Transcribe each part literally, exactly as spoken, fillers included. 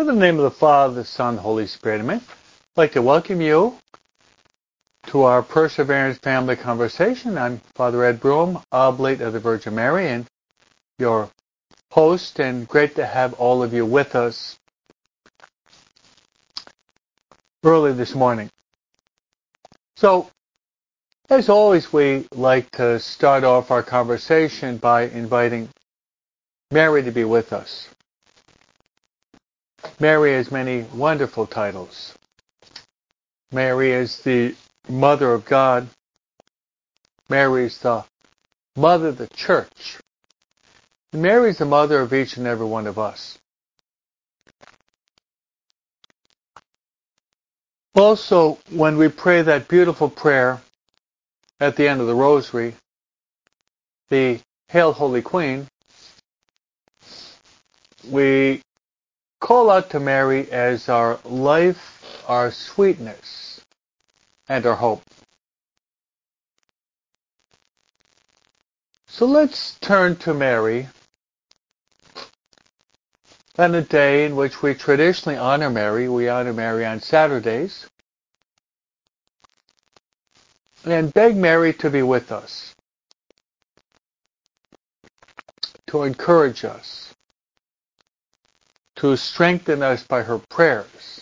In the name of the Father, the Son, the Holy Spirit, amen. I'd like to welcome you to our Perseverance Family Conversation. I'm Father Ed Broom, Oblate of the Virgin Mary, and your host, and great to have all of you with us early this morning. So, as always, we like to start off our conversation by inviting Mary to be with us. Mary has many wonderful titles. Mary is the Mother of God. Mary is the Mother of the Church. And Mary is the Mother of each and every one of us. Also, when we pray that beautiful prayer at the end of the Rosary, the Hail Holy Queen, we call out to Mary as our life, our sweetness, and our hope. So let's turn to Mary on a day in which we traditionally honor Mary. We honor Mary on Saturdays. And beg Mary to be with us, to encourage us, to strengthen us by her prayers,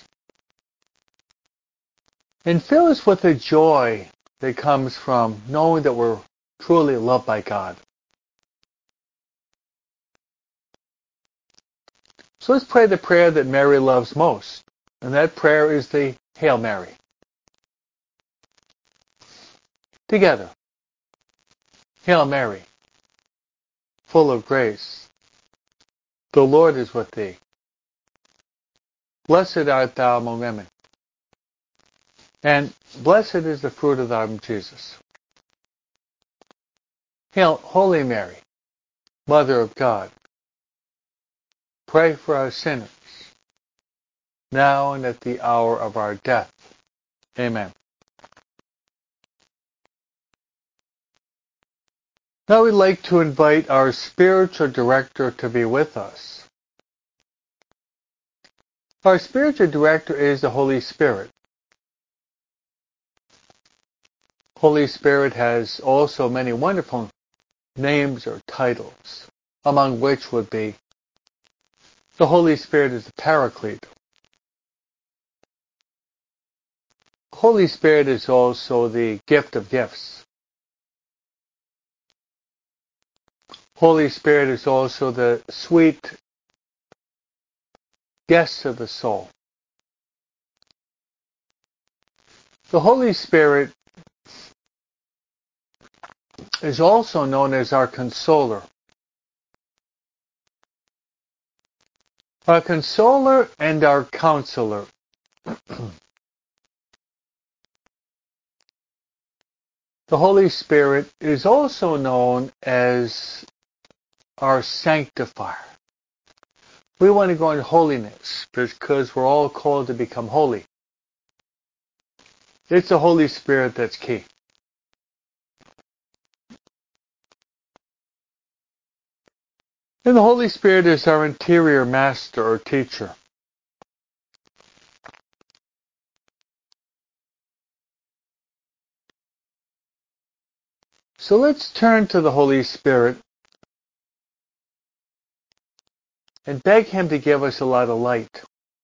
and fill us with the joy that comes from knowing that we're truly loved by God. So let's pray the prayer that Mary loves most, and that prayer is the Hail Mary. Together. Hail Mary, full of grace, the Lord is with thee. Blessed art thou among women, and blessed is the fruit of thy womb, Jesus. Hail, Holy Mary, Mother of God, pray for us sinners, now and at the hour of our death. Amen. Now we'd like to invite our spiritual director to be with us. Our spiritual director is the Holy Spirit. Holy Spirit has also many wonderful names or titles, among which would be the Holy Spirit is the Paraclete. Holy Spirit is also the gift of gifts. Holy Spirit is also the sweet guest of the soul. The Holy Spirit is also known as our consoler. Our consoler and our counselor. The Holy Spirit is also known as our sanctifier. We want to go into holiness because we're all called to become holy. It's the Holy Spirit that's key. And the Holy Spirit is our interior master or teacher. So let's turn to the Holy Spirit and beg Him to give us a lot of light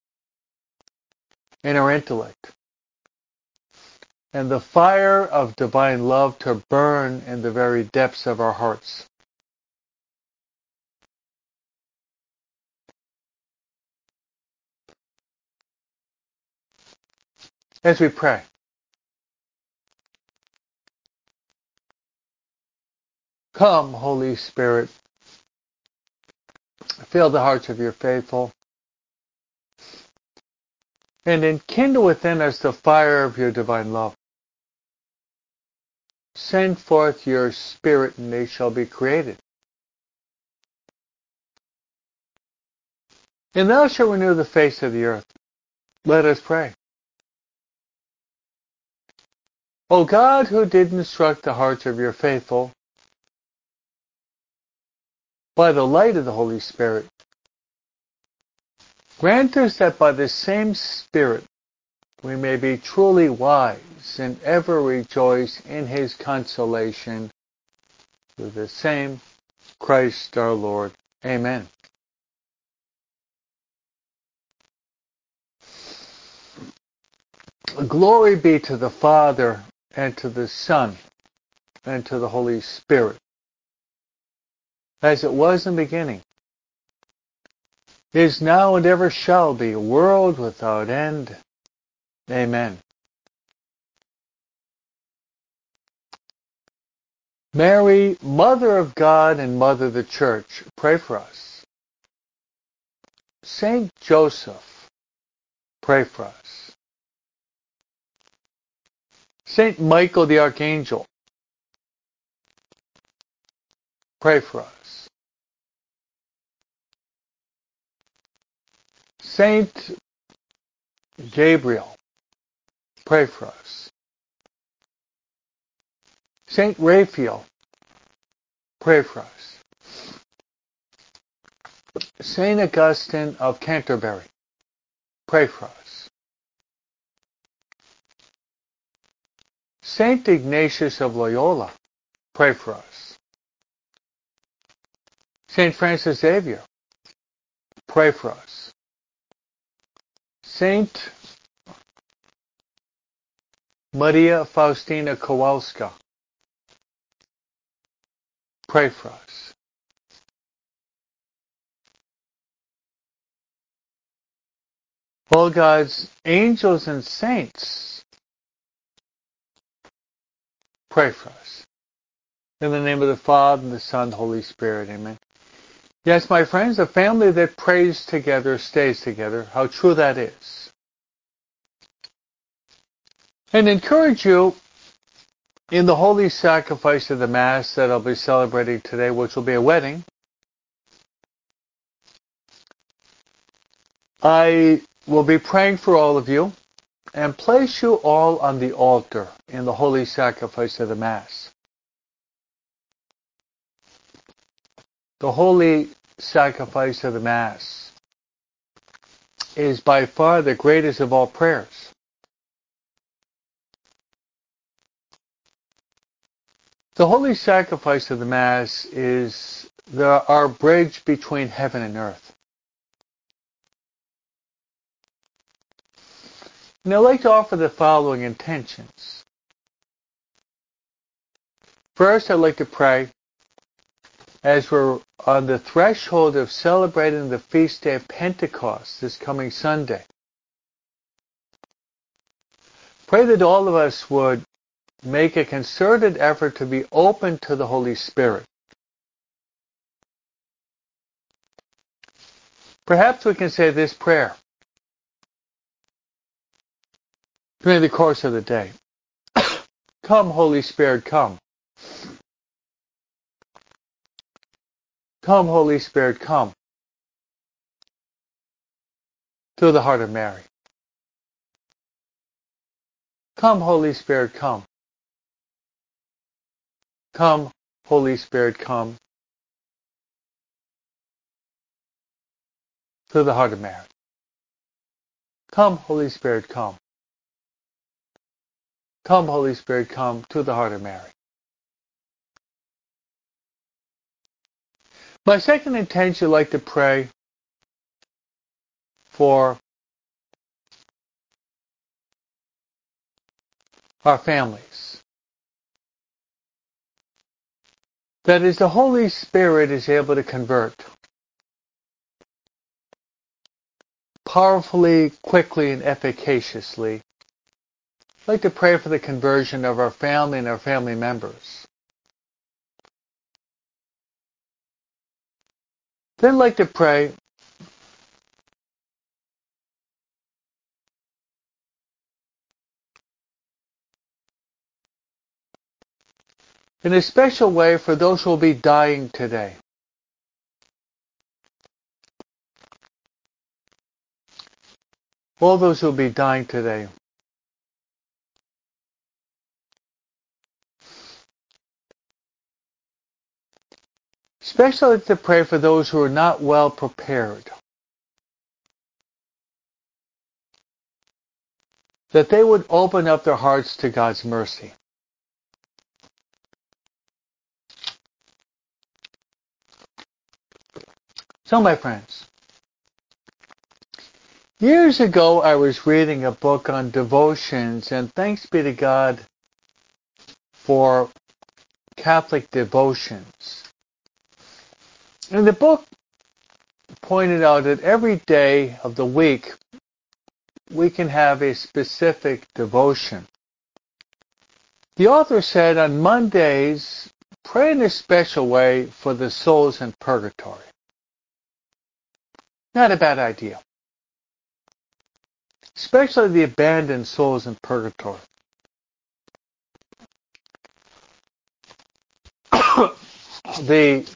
in our intellect, and the fire of divine love to burn in the very depths of our hearts. As we pray, come, Holy Spirit, fill the hearts of your faithful, and enkindle within us the fire of your divine love. Send forth your Spirit, and they shall be created. And thou shalt renew the face of the earth. Let us pray. O God, who did instruct the hearts of your faithful by the light of the Holy Spirit, Grant us that by the same Spirit we may be truly wise and ever rejoice in his consolation. Through the same Christ our Lord. Amen. Glory be to the Father, and to the Son, and to the Holy Spirit, as it was in the beginning, is now, and ever shall be, a world without end. Amen. Mary, Mother of God and Mother of the Church, pray for us. Saint Joseph, pray for us. Saint Michael the Archangel, pray for us. Saint Gabriel, pray for us. Saint Raphael, pray for us. Saint Augustine of Canterbury, pray for us. Saint Ignatius of Loyola, pray for us. Saint Francis Xavier, pray for us. Saint Maria Faustina Kowalska, pray for us. All God's angels and saints, pray for us. In the name of the Father, and the Son, and the Holy Spirit, amen. Yes, my friends, a family that prays together stays together. How true that is. And encourage you in the holy sacrifice of the Mass that I'll be celebrating today, which will be a wedding. I will be praying for all of you and place you all on the altar in the holy sacrifice of the Mass. The holy sacrifice of the Mass is by far the greatest of all prayers. The holy sacrifice of the Mass is the, our bridge between heaven and earth. And I'd like to offer the following intentions. First, I'd like to pray as we're on the threshold of celebrating the feast day of Pentecost this coming Sunday. Pray that all of us would make a concerted effort to be open to the Holy Spirit. Perhaps we can say this prayer during the course of the day. Come, Holy Spirit, come. Come, Holy Spirit, come. Through the heart of Mary. Come, Holy Spirit, come. Come, Holy Spirit, come. Through the heart of Mary. Come, Holy Spirit, come. Come, Holy Spirit, come to the heart of Mary. My second intention, I'd like to pray for our families. That is, the Holy Spirit is able to convert powerfully, quickly, and efficaciously. I'd like to pray for the conversion of our family and our family members. Then I'd like to pray in a special way for those who will be dying today. All those who will be dying today. Especially to pray for those who are not well prepared that they would open up their hearts to God's mercy. So, my friends, years ago I was reading a book on devotions, and thanks be to God for Catholic devotions. And the book pointed out that every day of the week we can have a specific devotion. The author said on Mondays, pray in a special way for the souls in purgatory. Not a bad idea. Especially the abandoned souls in purgatory. The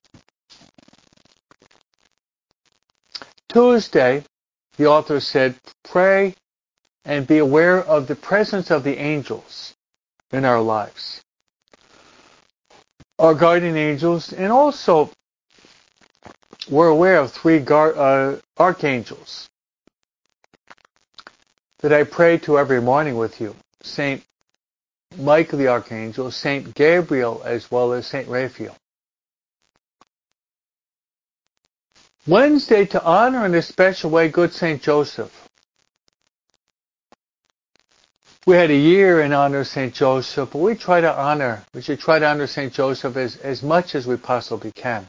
Tuesday, the author said, pray and be aware of the presence of the angels in our lives. Our guardian angels, and also we're aware of three gar- uh, archangels that I pray to every morning with you. Saint Michael the Archangel, Saint Gabriel, as well as Saint Raphael. Wednesday, to honor in a special way good Saint Joseph. We had a year in honor of Saint Joseph, but we try to honor, we should try to honor Saint Joseph as, as much as we possibly can.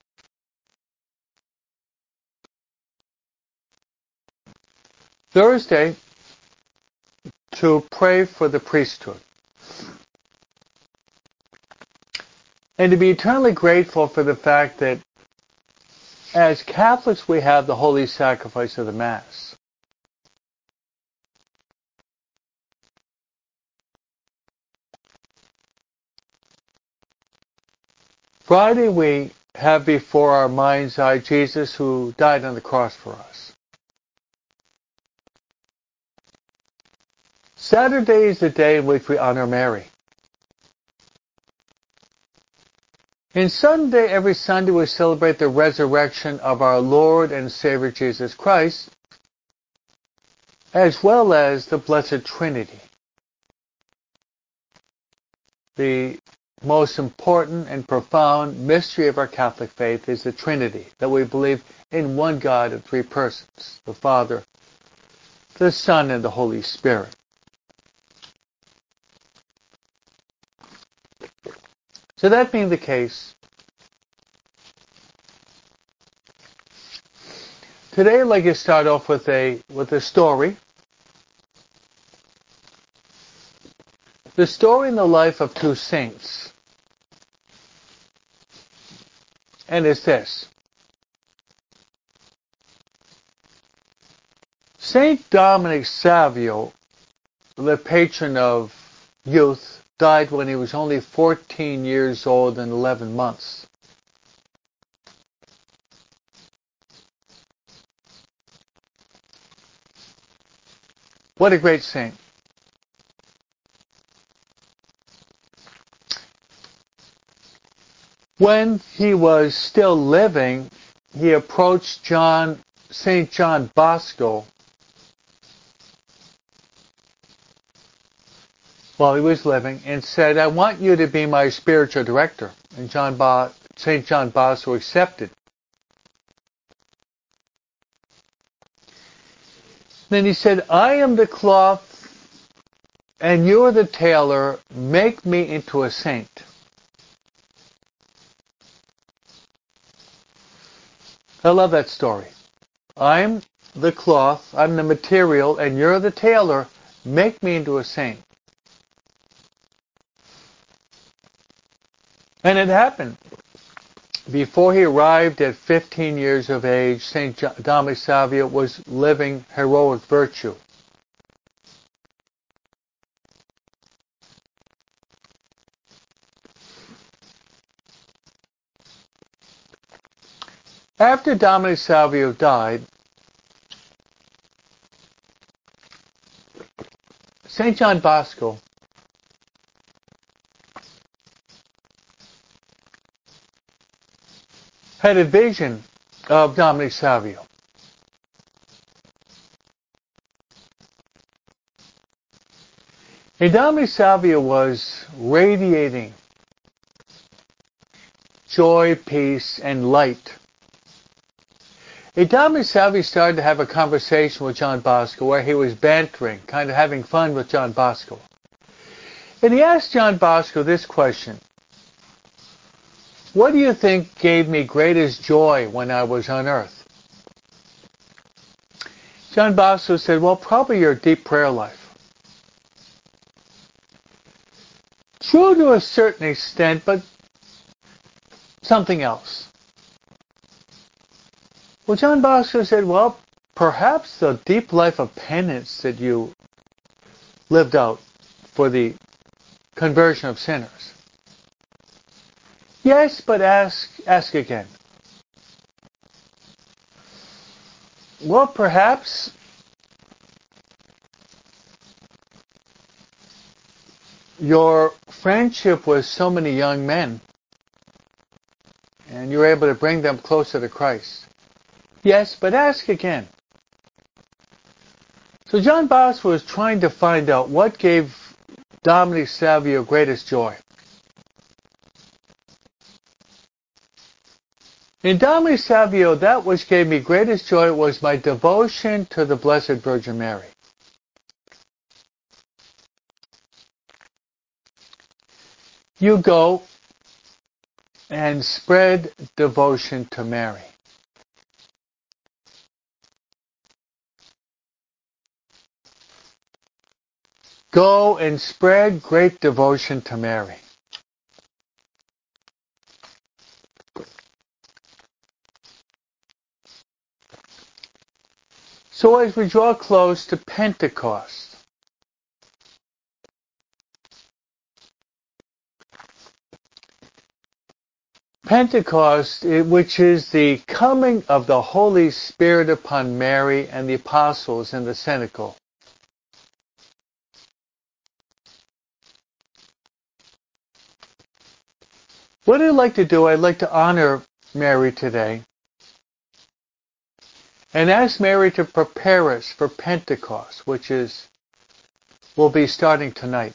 Thursday, to pray for the priesthood. And to be eternally grateful for the fact that as Catholics we have the holy sacrifice of the Mass. Friday we have before our mind's eye Jesus who died on the cross for us. Saturday is the day in which we honor Mary. And Sunday, every Sunday, we celebrate the resurrection of our Lord and Savior Jesus Christ, as well as the Blessed Trinity. The most important and profound mystery of our Catholic faith is the Trinity, that we believe in one God in three persons, the Father, the Son, and the Holy Spirit. So that being the case, today I'd like to start off with a with a story. The story in the life of two saints. And it's this. Saint Dominic Savio, the patron of youth, died when he was only fourteen years old and eleven months. What a great saint. When he was still living, he approached John, Saint John Bosco, while he was living, and said, I want you to be my spiritual director. And John Bo- Saint John Bosco accepted. Then he said, I am the cloth and you're the tailor. Make me into a saint. I love that story. I'm the cloth, I'm the material, and you're the tailor. Make me into a saint. And it happened. Before he arrived at fifteen years of age, Saint Dominic Savio was living heroic virtue. After Dominic Savio died, Saint John Bosco had a vision of Dominic Savio. And Dominic Savio was radiating joy, peace, and light. And Dominic Savio started to have a conversation with John Bosco where he was bantering, kind of having fun with John Bosco. And he asked John Bosco this question: what do you think gave me greatest joy when I was on earth? John Bosco said, well, probably your deep prayer life. True to a certain extent, but something else. Well, John Bosco said, well, perhaps the deep life of penance that you lived out for the conversion of sinners. Yes, but ask ask again. Well, perhaps your friendship with so many young men, and you were able to bring them closer to Christ. Yes, but ask again. So John Bosco was trying to find out what gave Dominic Savio greatest joy. In Dominic Savio, that which gave me greatest joy was my devotion to the Blessed Virgin Mary. You go and spread devotion to Mary. Go and spread great devotion to Mary. So as we draw close to Pentecost, Pentecost, which is the coming of the Holy Spirit upon Mary and the apostles in the cenacle. What I'd like to do, I'd like to honor Mary today and ask Mary to prepare us for Pentecost, which is will be starting tonight.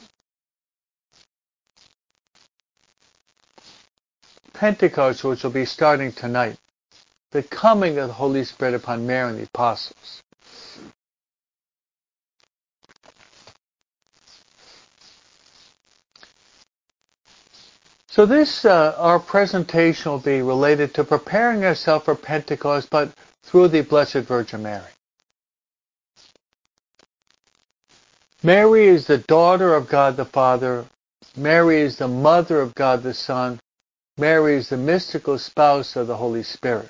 Pentecost, which will be starting tonight. The coming of the Holy Spirit upon Mary and the apostles. So this, uh, our presentation will be related to preparing ourselves for Pentecost, but through the Blessed Virgin Mary. Mary is the daughter of God the Father. Mary is the mother of God the Son. Mary is the mystical spouse of the Holy Spirit.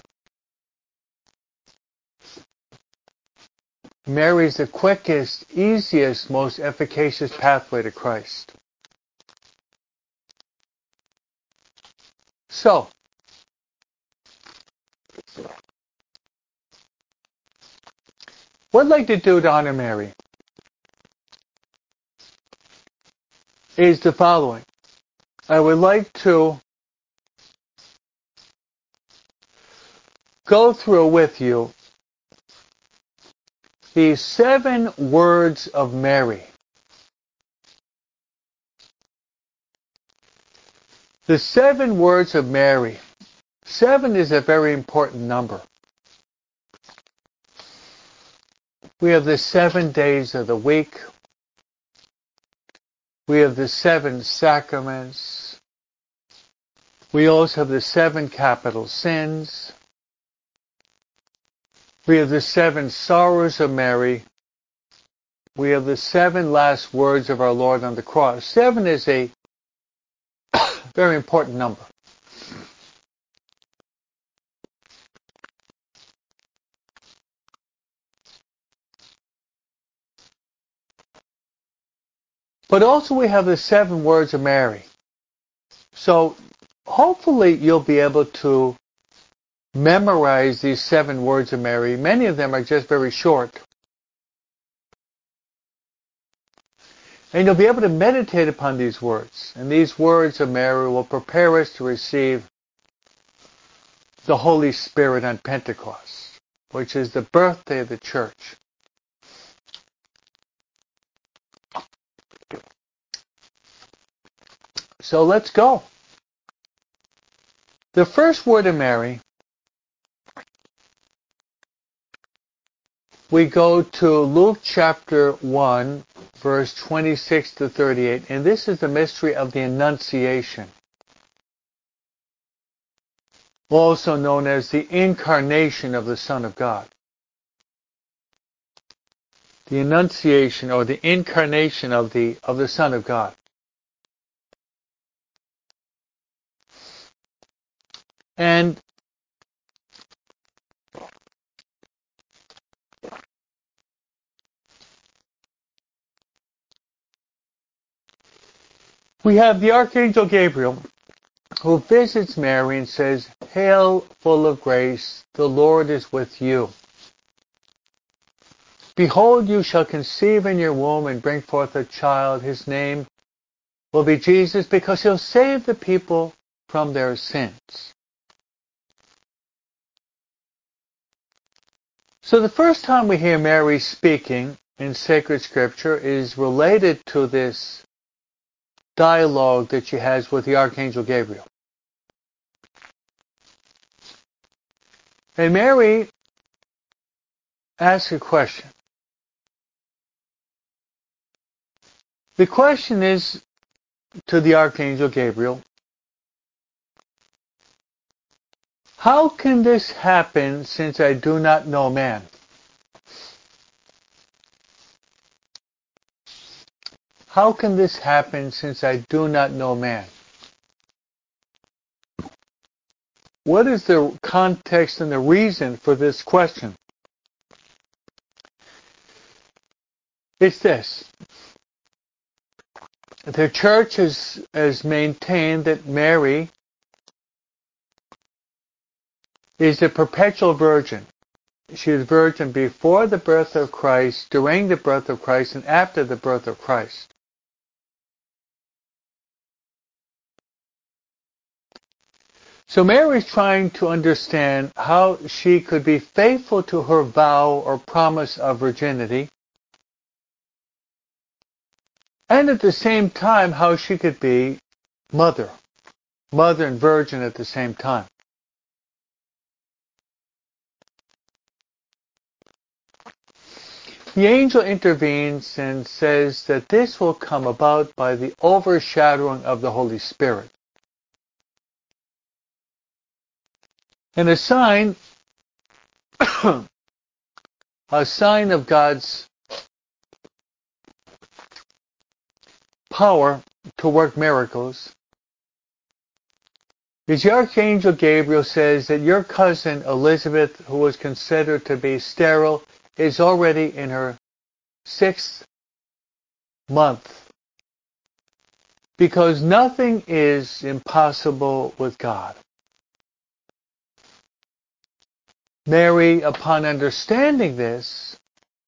Mary is the quickest, easiest, most efficacious pathway to Christ. So, what I'd like to do to honor Mary is the following. I would like to go through with you the seven words of Mary. The seven words of Mary. Seven is a very important number. We have the seven days of the week. We have the seven sacraments. We also have the seven capital sins. We have the seven sorrows of Mary. We have the seven last words of our Lord on the cross. Seven is a very important number. But also we have the seven words of Mary. So hopefully you'll be able to memorize these seven words of Mary. Many of them are just very short. And you'll be able to meditate upon these words. And these words of Mary will prepare us to receive the Holy Spirit on Pentecost, which is the birthday of the Church. So let's go. The first word of Mary, we go to Luke chapter one, verse twenty-six to thirty-eight, and this is the mystery of the Annunciation, also known as the incarnation of the Son of God. The Annunciation, or the incarnation of the of the Son of God. And we have the Archangel Gabriel, who visits Mary and says, "Hail, full of grace, the Lord is with you. Behold, you shall conceive in your womb and bring forth a child. His name will be Jesus, because he'll save the people from their sins." So the first time we hear Mary speaking in sacred scripture is related to this dialogue that she has with the Archangel Gabriel. And Mary asks a question. The question is to the Archangel Gabriel, how can this happen since I do not know man? How can this happen since I do not know man? What is the context and the reason for this question? It's this. The church has, has maintained that Mary is a perpetual virgin. She is virgin before the birth of Christ, during the birth of Christ, and after the birth of Christ. So Mary is trying to understand how she could be faithful to her vow or promise of virginity, and at the same time how she could be mother, mother and virgin at the same time. The angel intervenes and says that this will come about by the overshadowing of the Holy Spirit. And a sign, a sign of God's power to work miracles, is the Archangel Gabriel says that your cousin Elizabeth, who was considered to be sterile, is already in her sixth month. Because nothing is impossible with God. Mary, upon understanding this,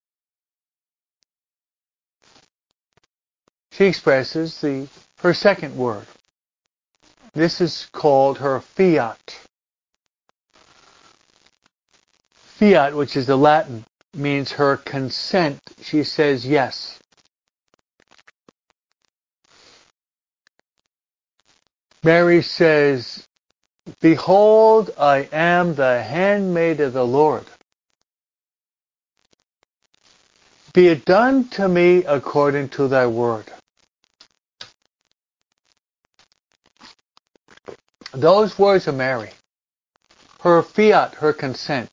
she expresses the her second word. This is called her fiat. Fiat, which is the Latin, means her consent. She says yes. Mary says, "Behold, I am the handmaid of the Lord. Be it done to me according to thy word." Those words of Mary, her fiat, her consent,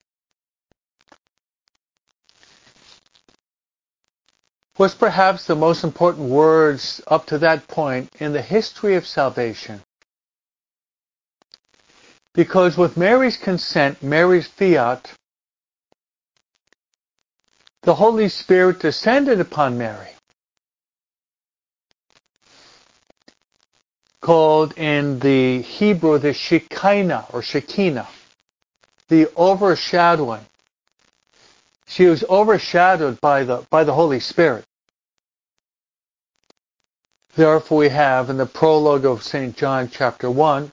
was perhaps the most important words up to that point in the history of salvation. Because with Mary's consent, Mary's fiat, the Holy Spirit descended upon Mary, called in the Hebrew the Shekinah or Shekinah, the overshadowing. She was overshadowed by the by the Holy Spirit. Therefore we have in the prologue of Saint John chapter one,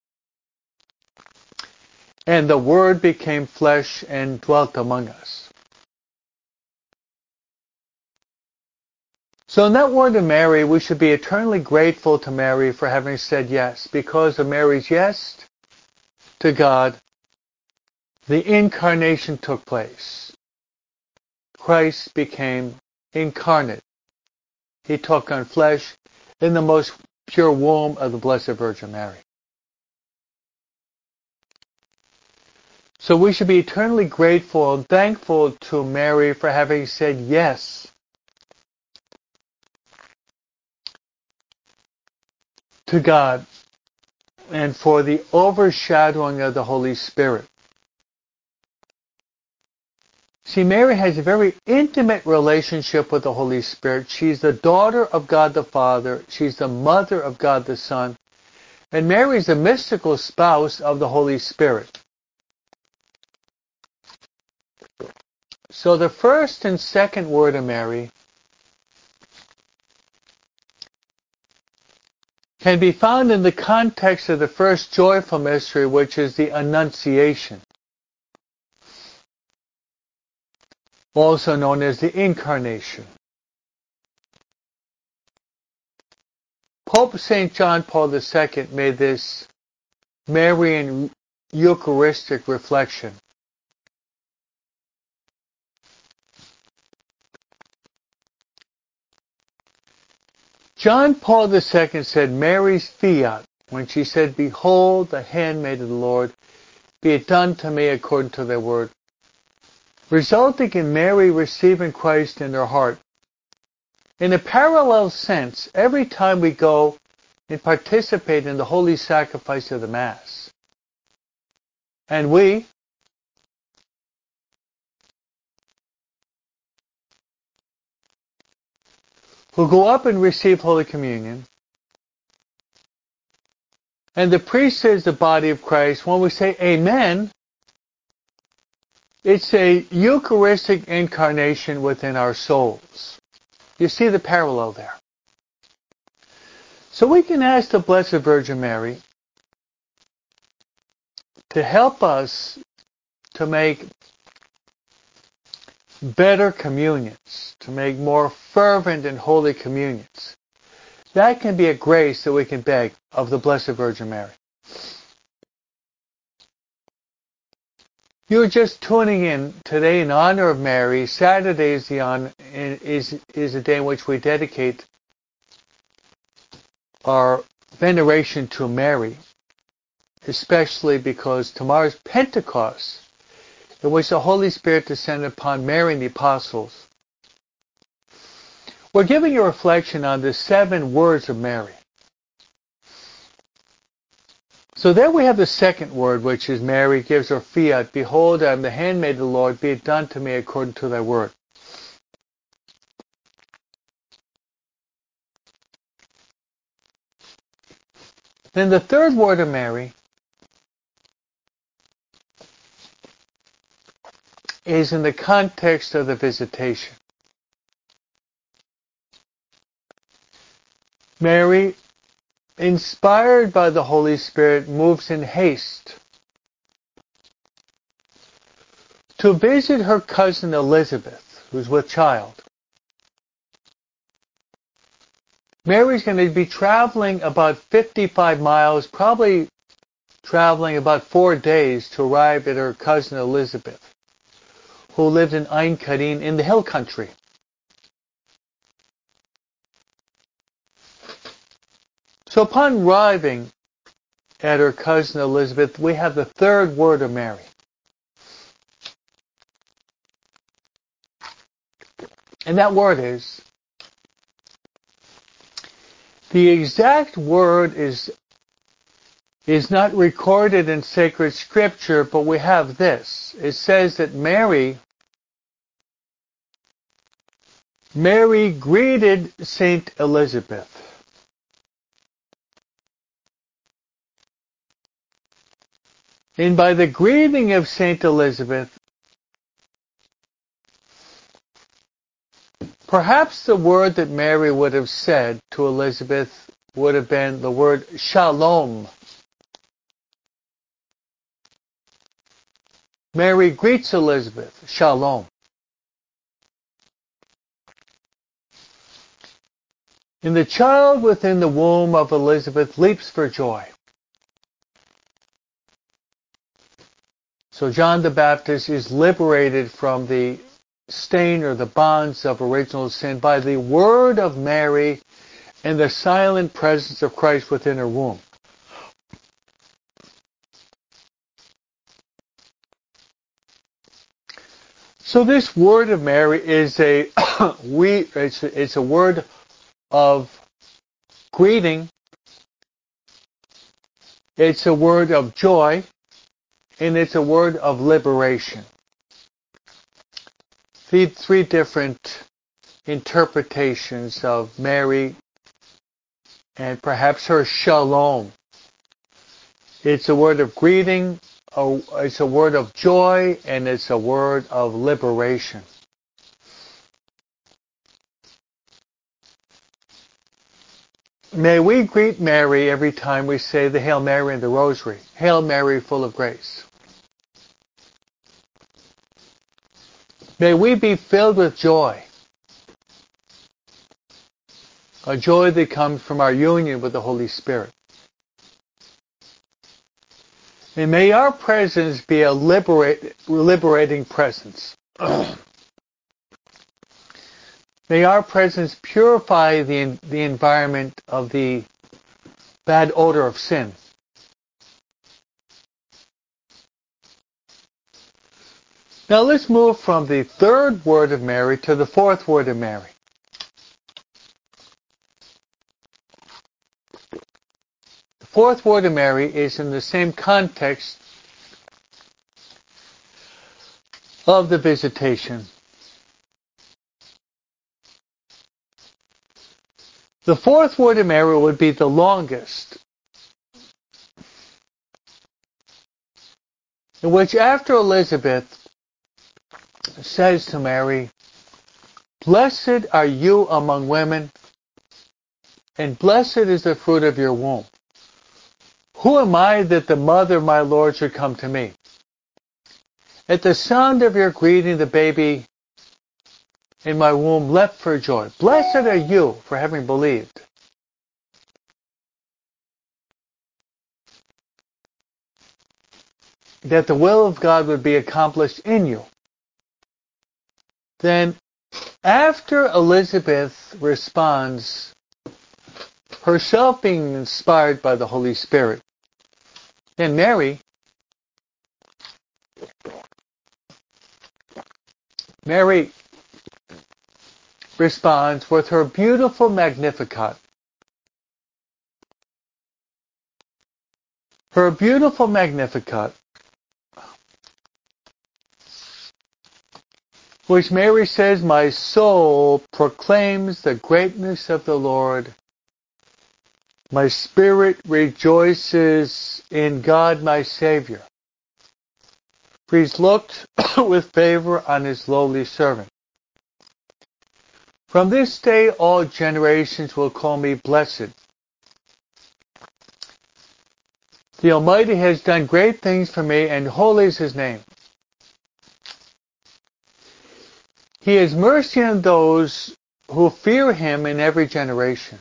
"And the Word became flesh and dwelt among us." So in that word of Mary, we should be eternally grateful to Mary for having said yes. Because of Mary's yes to God, the incarnation took place. Christ became incarnate. He took on flesh in the most pure womb of the Blessed Virgin Mary. So we should be eternally grateful and thankful to Mary for having said yes to God and for the overshadowing of the Holy Spirit. See, Mary has a very intimate relationship with the Holy Spirit. She's the daughter of God the Father. She's the mother of God the Son. And Mary is the mystical spouse of the Holy Spirit. So the first and second word of Mary can be found in the context of the first joyful mystery, which is the Annunciation, also known as the Incarnation. Pope Saint John Paul the Second made this Marian Eucharistic reflection. John Paul the Second said Mary's fiat when she said, "Behold, the handmaid of the Lord, be it done to me according to thy word," resulting in Mary receiving Christ in her heart. In a parallel sense, every time we go and participate in the holy sacrifice of the Mass, and we, who go up and receive Holy Communion, and the priest says the body of Christ, when we say Amen, it's a Eucharistic incarnation within our souls. You see the parallel there. So we can ask the Blessed Virgin Mary to help us to make better communions, to make more fervent and holy communions. That can be a grace that we can beg of the Blessed Virgin Mary. You're just tuning in today in honor of Mary. Saturday is the on, is is a day in which we dedicate our veneration to Mary, especially because tomorrow's Pentecost, in which the Holy Spirit descended upon Mary and the apostles. We're giving a reflection on the seven words of Mary. So there we have the second word, which is Mary gives her fiat, "Behold, I am the handmaid of the Lord, be it done to me according to thy word." Then the third word of Mary is in the context of the visitation. Mary, inspired by the Holy Spirit, moves in haste to visit her cousin Elizabeth, who's with child. Mary's going to be traveling about fifty-five miles, probably traveling about four days to arrive at her cousin Elizabeth, who lived in Ein Karin in the hill country. So upon arriving at her cousin Elizabeth, we have the third word of Mary. And that word is, the exact word is, is not recorded in sacred scripture, but we have this. It says that Mary, Mary greeted Saint Elizabeth. And by the greeting of Saint Elizabeth, perhaps the word that Mary would have said to Elizabeth would have been the word shalom. Mary greets Elizabeth, shalom. And the child within the womb of Elizabeth leaps for joy. So John the Baptist is liberated from the stain or the bonds of original sin by the word of Mary and the silent presence of Christ within her womb. So this word of Mary is a we it's a, it's a word of greeting. It's a word of joy, and it's a word of liberation. Three, three different interpretations of Mary and perhaps her shalom. It's a word of greeting, it's a word of joy, and it's a word of liberation. May we greet Mary every time we say the Hail Mary in the Rosary. Hail Mary, full of grace. May we be filled with joy. A joy that comes from our union with the Holy Spirit. And may our presence be a liberate, liberating presence. May our presence purify the, the environment of the bad odor of sin. Now let's move from the third word of Mary to the fourth word of Mary. The fourth word of Mary is in the same context of the visitation. The fourth word of Mary would be the longest, in which after Elizabeth says to Mary, "Blessed are you among women, and blessed is the fruit of your womb. Who am I that the mother of my Lord should come to me? At the sound of your greeting, the baby in my womb leapt for joy. Blessed are you for having believed." That the will of God would be accomplished in you. Then, after Elizabeth responds, herself being inspired by the Holy Spirit, then Mary, Mary responds with her beautiful Magnificat. Her beautiful Magnificat, which Mary says, "My soul proclaims the greatness of the Lord. My spirit rejoices in God my Savior. For he's looked with favor on his lowly servant. From this day all generations will call me blessed. The Almighty has done great things for me, and holy is his name. He has mercy on those who fear him in every generation.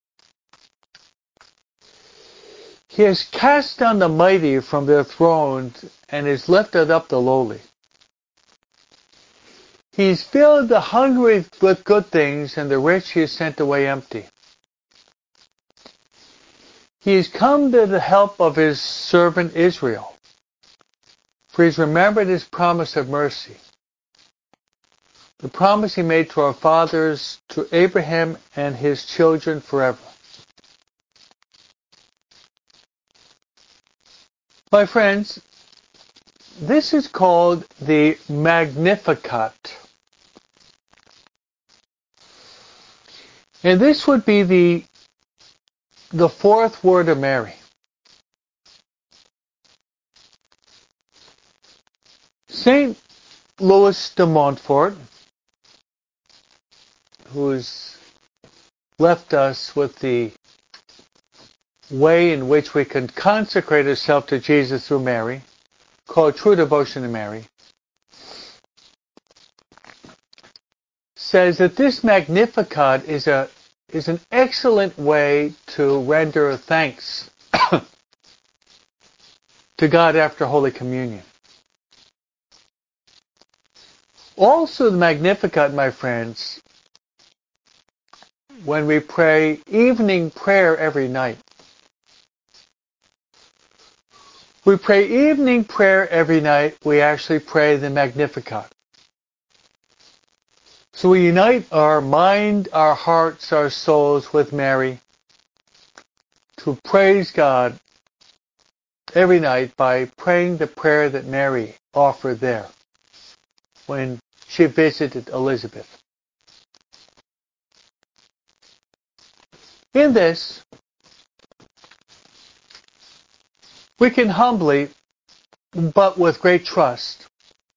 He has cast down the mighty from their thrones and has lifted up the lowly. He's filled the hungry with good things, and the rich he has sent away empty. He has come to the help of his servant Israel, for he's remembered his promise of mercy, the promise he made to our fathers, to Abraham and his children forever." My friends, this is called the Magnificat. And this would be the, the fourth word of Mary. Saint Louis de Montfort, who's left us with the way in which we can consecrate ourselves to Jesus through Mary, called True Devotion to Mary, says that this Magnificat is a is an excellent way to render thanks to God after Holy Communion. Also the Magnificat, my friends, when we pray evening prayer every night. We pray evening prayer every night, we actually pray the Magnificat. So we unite our mind, our hearts, our souls with Mary to praise God every night by praying the prayer that Mary offered there when she visited Elizabeth. In this, we can humbly, but with great trust,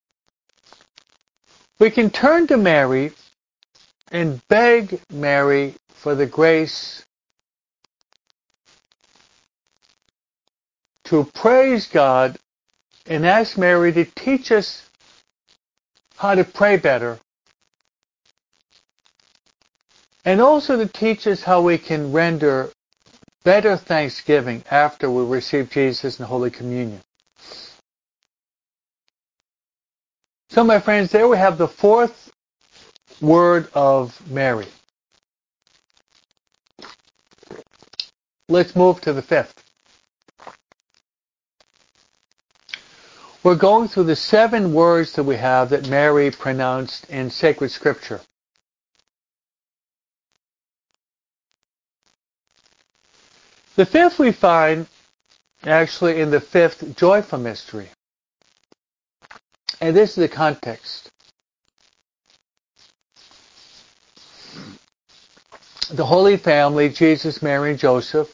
we can turn to Mary and beg Mary for the grace to praise God and ask Mary to teach us how to pray better, and also to teach us how we can render better thanksgiving after we receive Jesus in Holy Communion. So, my friends, there we have the fourth word of Mary. Let's move to the fifth. We're going through the seven words that we have that Mary pronounced in sacred scripture. The fifth we find actually in the fifth joyful mystery. And this is the context. The Holy Family, Jesus, Mary, and Joseph,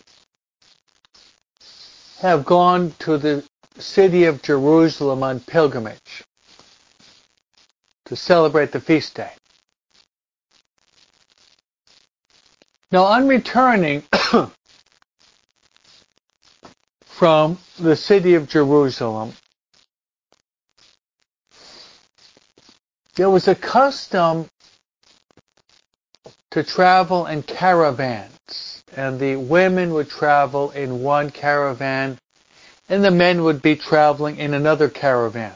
have gone to the city of Jerusalem on pilgrimage to celebrate the feast day. Now, on returning from the city of Jerusalem, there was a custom to travel in caravans, and the women would travel in one caravan, and the men would be traveling in another caravan.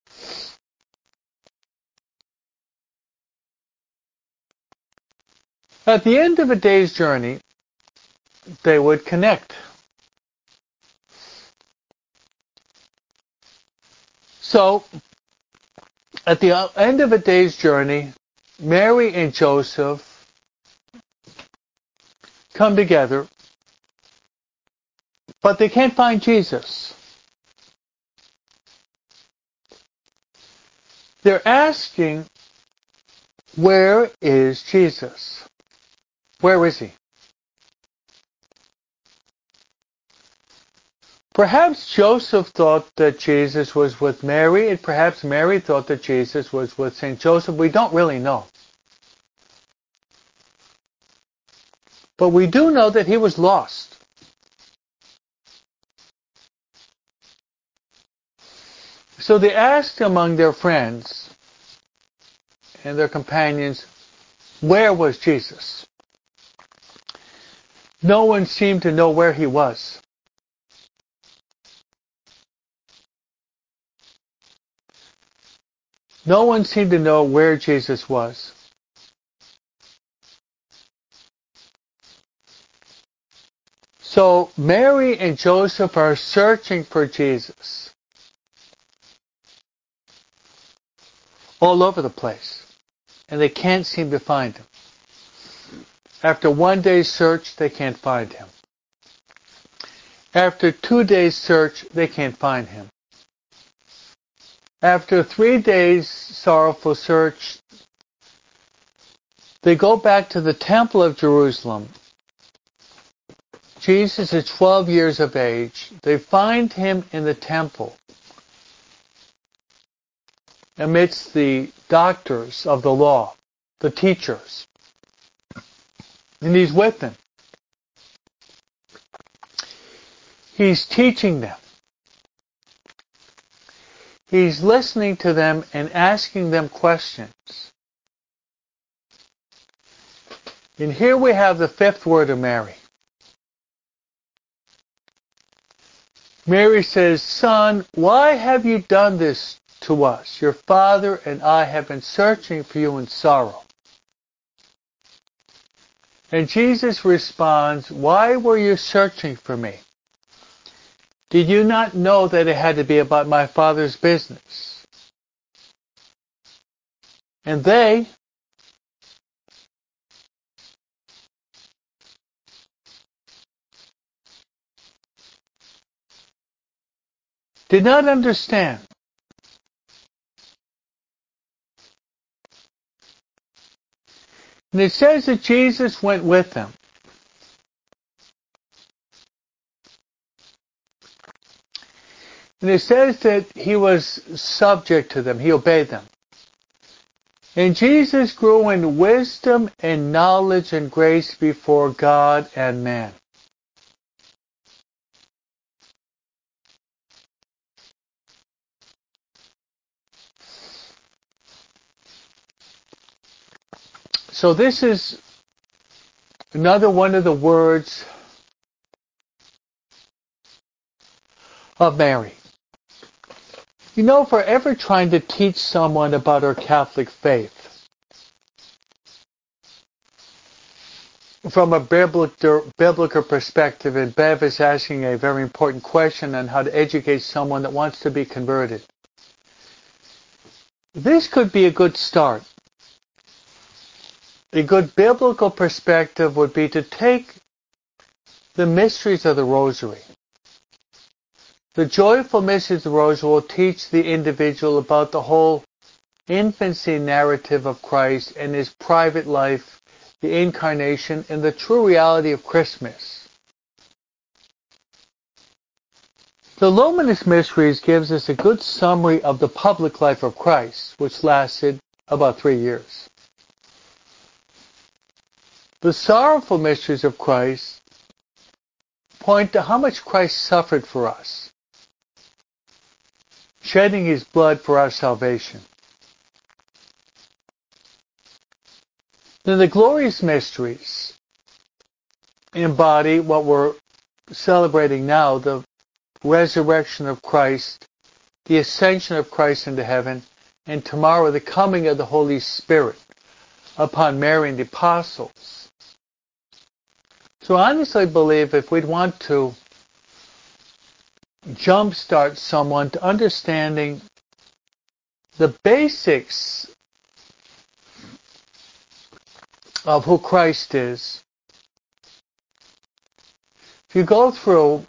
At the end of a day's journey, they would connect. So, at the end of a day's journey, Mary and Joseph come together, but they can't find Jesus. They're asking, where is Jesus? Where is he? Perhaps Joseph thought that Jesus was with Mary, and perhaps Mary thought that Jesus was with Saint Joseph. We don't really know. But we do know that he was lost. So they asked among their friends and their companions, where was Jesus? No one seemed to know where he was. No one seemed to know where Jesus was. So Mary and Joseph are searching for Jesus all over the place, and they can't seem to find him. After one day's search, they can't find him. After two days' search, they can't find him. After three days' sorrowful search, they go back to the Temple of Jerusalem. Jesus is twelve years of age. They find him in the temple amidst the doctors of the law, the teachers. And he's with them. He's teaching them. He's listening to them and asking them questions. And here we have the fifth word of Mary. Mary says, "Son, why have you done this to us? Your father and I have been searching for you in sorrow." And Jesus responds, "Why were you searching for me? Did you not know that it had to be about my Father's business?" And they did not understand. And it says that Jesus went with them. And it says that he was subject to them. He obeyed them. And Jesus grew in wisdom and knowledge and grace before God and man. So this is another one of the words of Mary. You know, if we're ever trying to teach someone about our Catholic faith from a biblical, biblical perspective, and Bev is asking a very important question on how to educate someone that wants to be converted, this could be a good start. A good biblical perspective would be to take the mysteries of the Rosary. The joyful mysteries of the Rosary will teach the individual about the whole infancy narrative of Christ and his private life, the incarnation, and the true reality of Christmas. The Luminous Mysteries gives us a good summary of the public life of Christ, which lasted about three years. The Sorrowful Mysteries of Christ point to how much Christ suffered for us, shedding his blood for our salvation. Then the Glorious Mysteries embody what we're celebrating now, the resurrection of Christ, the ascension of Christ into heaven, and tomorrow the coming of the Holy Spirit upon Mary and the apostles. So I honestly believe if we'd want to jumpstart someone to understanding the basics of who Christ is, if you go through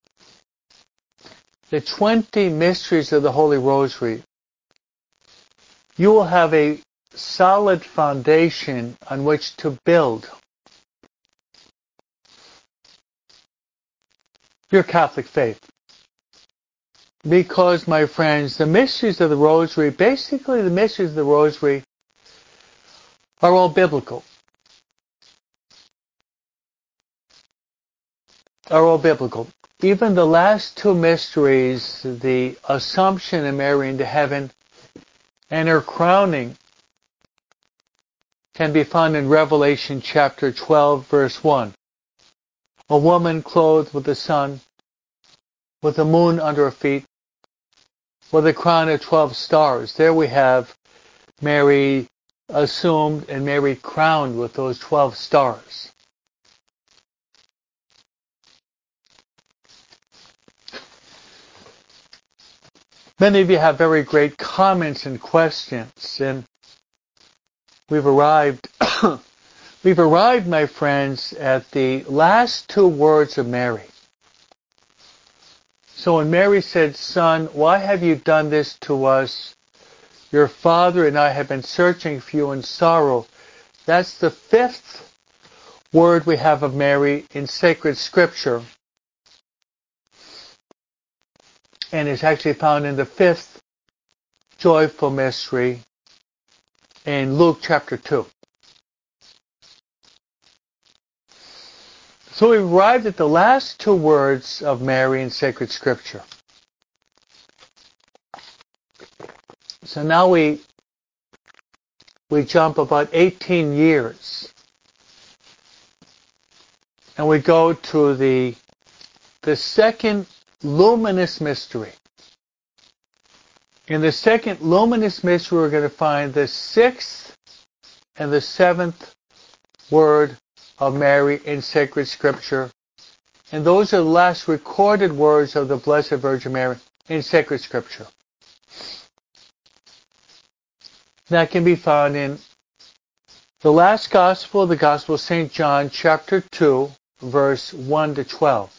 the twenty mysteries of the Holy Rosary, you will have a solid foundation on which to build your Catholic faith. Because, my friends, the mysteries of the Rosary, basically the mysteries of the Rosary, are all biblical. Are all biblical. Even the last two mysteries, the Assumption of Mary into heaven and her crowning, can be found in Revelation chapter twelve, verse one. A woman clothed with the sun, with the moon under her feet, with a crown of twelve stars. There we have Mary assumed and Mary crowned with those twelve stars. Many of you have very great comments and questions, and we've arrived, we've arrived, my friends, at the last two words of Mary. So when Mary said, "Son, why have you done this to us? Your father and I have been searching for you in sorrow," that's the fifth word we have of Mary in sacred scripture. And it's actually found in the fifth joyful mystery in Luke chapter two. So we've arrived at the last two words of Mary in sacred scripture. So now we we jump about eighteen years and we go to the, the second luminous mystery. In the second luminous mystery, we're going to find the sixth and the seventh word of Mary in sacred scripture. And those are the last recorded words of the Blessed Virgin Mary in sacred scripture. That can be found in the last gospel, the Gospel of Saint John, chapter two, verse one to twelve.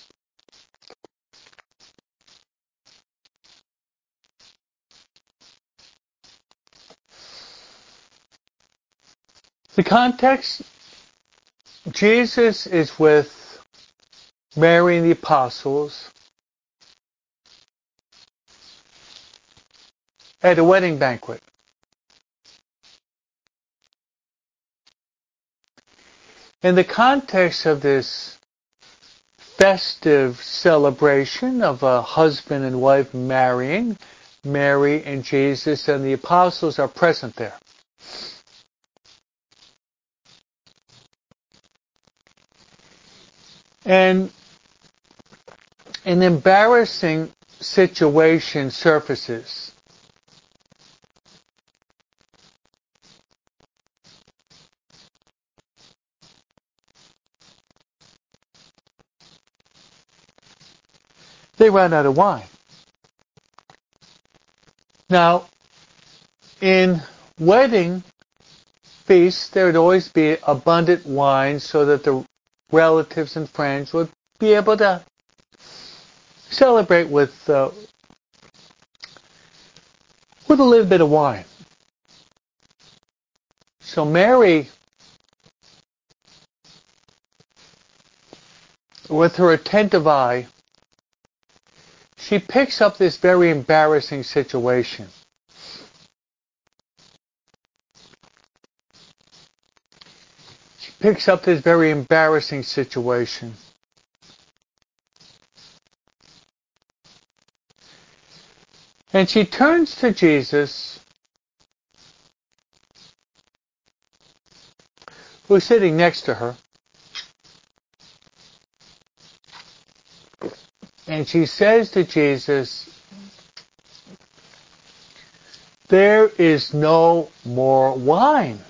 The context, Jesus is with Mary and the apostles at a wedding banquet. In the context of this festive celebration of a husband and wife marrying, Mary and Jesus and the apostles are present there. And an embarrassing situation surfaces. They ran out of wine. Now, in wedding feasts, there would always be abundant wine so that the relatives and friends would be able to celebrate with uh, with a little bit of wine. So Mary, with her attentive eye, she picks up this very embarrassing situation. She picks up this very embarrassing situation. And she turns to Jesus, who's sitting next to her, and she says to Jesus, "There is no more wine."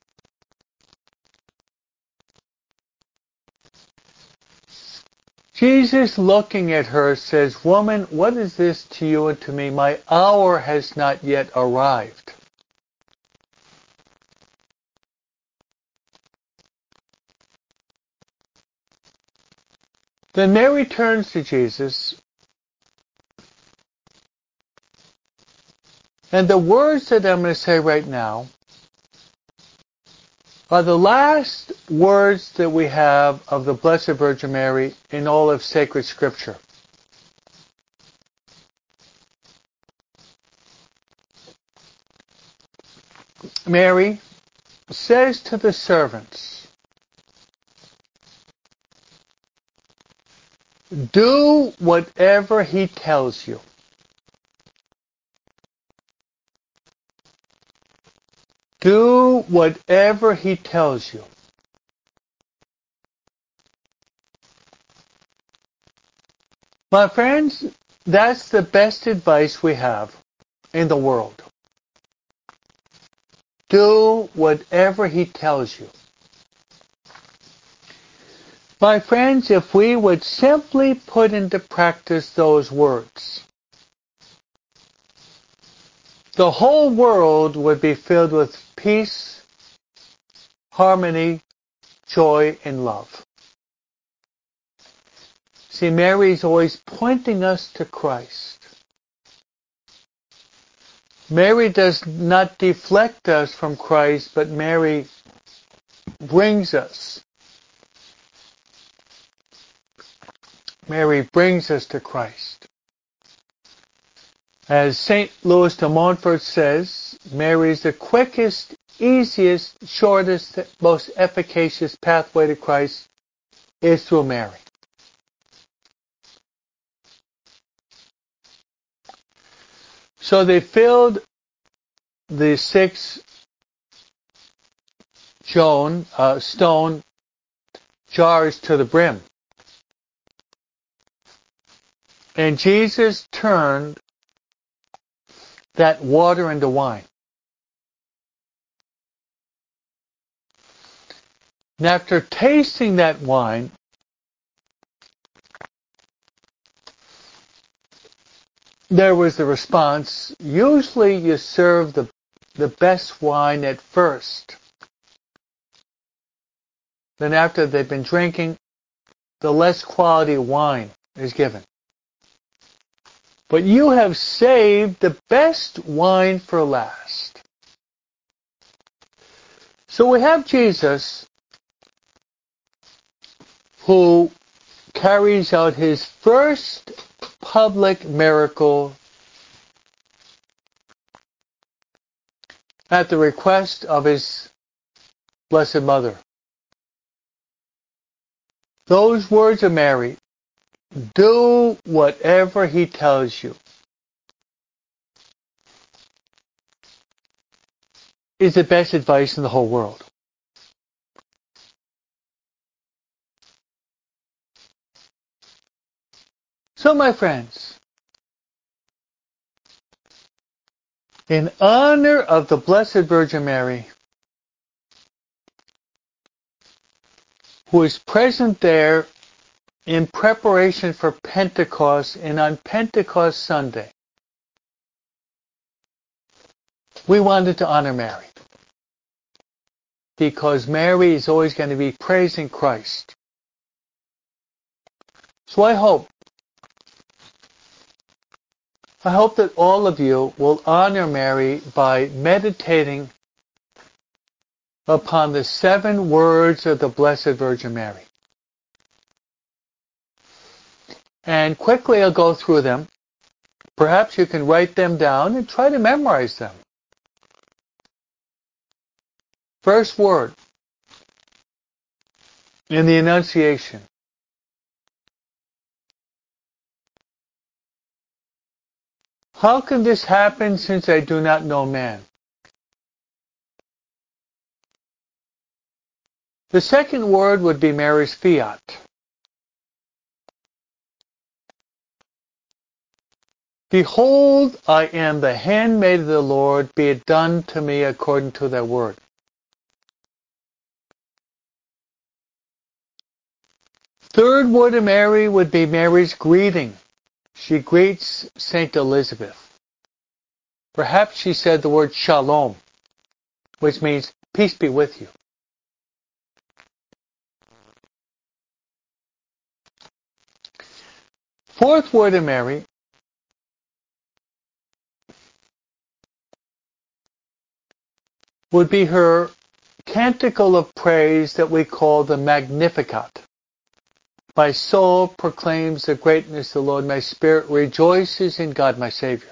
Jesus, looking at her, says, "Woman, what is this to you and to me? My hour has not yet arrived." Then Mary turns to Jesus, and the words that I'm going to say right now are the last words that we have of the Blessed Virgin Mary in all of sacred scripture. Mary says to the servants, "Do whatever he tells you." Do whatever he tells you. My friends, that's the best advice we have in the world. Do whatever he tells you. My friends, if we would simply put into practice those words, the whole world would be filled with peace, harmony, joy, and love. See, Mary is always pointing us to Christ. Mary does not deflect us from Christ, but Mary brings us. Mary brings us to Christ. As Saint Louis de Montfort says, Mary is the quickest, easiest, shortest, most efficacious pathway to Christ is through Mary. So they filled the six Joan, uh, stone jars to the brim. And Jesus turned that water into wine. And after tasting that wine, there was the response, usually you serve the, the best wine at first. Then after they've been drinking, the less quality wine is given. But you have saved the best wine for last. So we have Jesus who carries out his first public miracle at the request of his Blessed Mother. Those words of Mary, do whatever he tells you, is the best advice in the whole world. So, my friends, in honor of the Blessed Virgin Mary, who is present there in preparation for Pentecost and on Pentecost Sunday, we wanted to honor Mary. Because Mary is always going to be praising Christ. So I hope, I hope that all of you will honor Mary by meditating upon the seven words of the Blessed Virgin Mary. And quickly I'll go through them. Perhaps you can write them down and try to memorize them. First word in the Annunciation. How can this happen since I do not know man? The second word would be Mary's fiat. Behold, I am the handmaid of the Lord, be it done to me according to thy word. Third word of Mary would be Mary's greeting. She greets Saint Elizabeth. Perhaps she said the word shalom, which means peace be with you. Fourth word of Mary would be her canticle of praise that we call the Magnificat. My soul proclaims the greatness of the Lord. My spirit rejoices in God my Savior.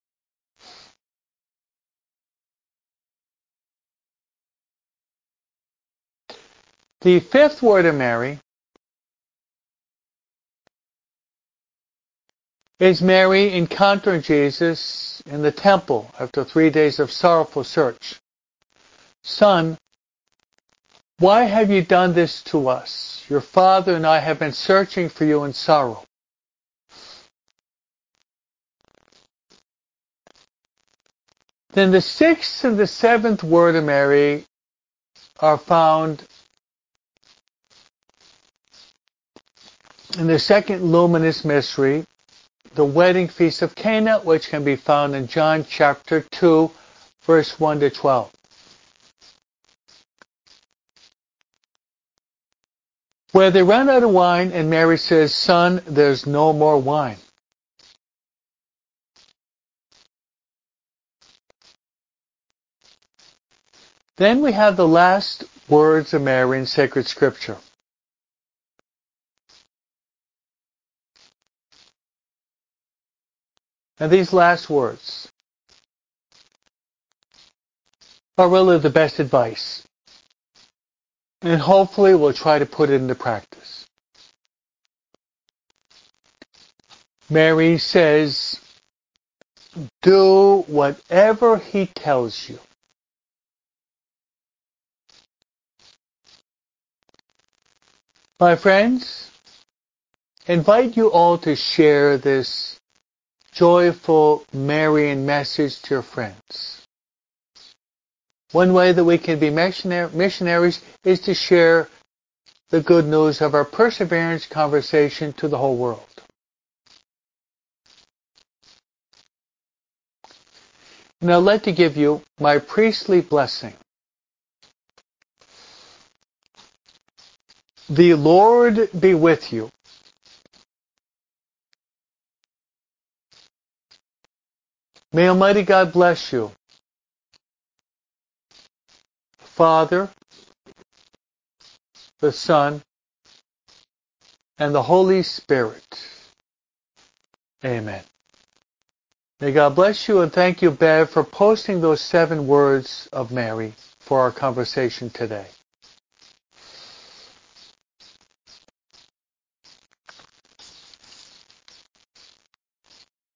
The fifth word of Mary is Mary encountering Jesus in the temple after three days of sorrowful search. Son, why have you done this to us? Your father and I have been searching for you in sorrow. Then the sixth and the seventh word of Mary are found in the second luminous mystery, the wedding feast of Cana, which can be found in John chapter two, verse one to twelve. Where they run out of wine and Mary says, Son, there's no more wine. Then we have the last words of Mary in sacred scripture. And these last words are really the best advice. And hopefully we'll try to put it into practice. Mary says, do whatever he tells you. My friends, invite you all to share this joyful Marian message to your friends. One way that we can be missionaries is to share the good news of our perseverance conversation to the whole world. Now I'd like to give you my priestly blessing. The Lord be with you. May Almighty God bless you. Father, the Son, and the Holy Spirit. Amen. May God bless you, and thank you, Bev, for posting those seven words of Mary for our conversation today.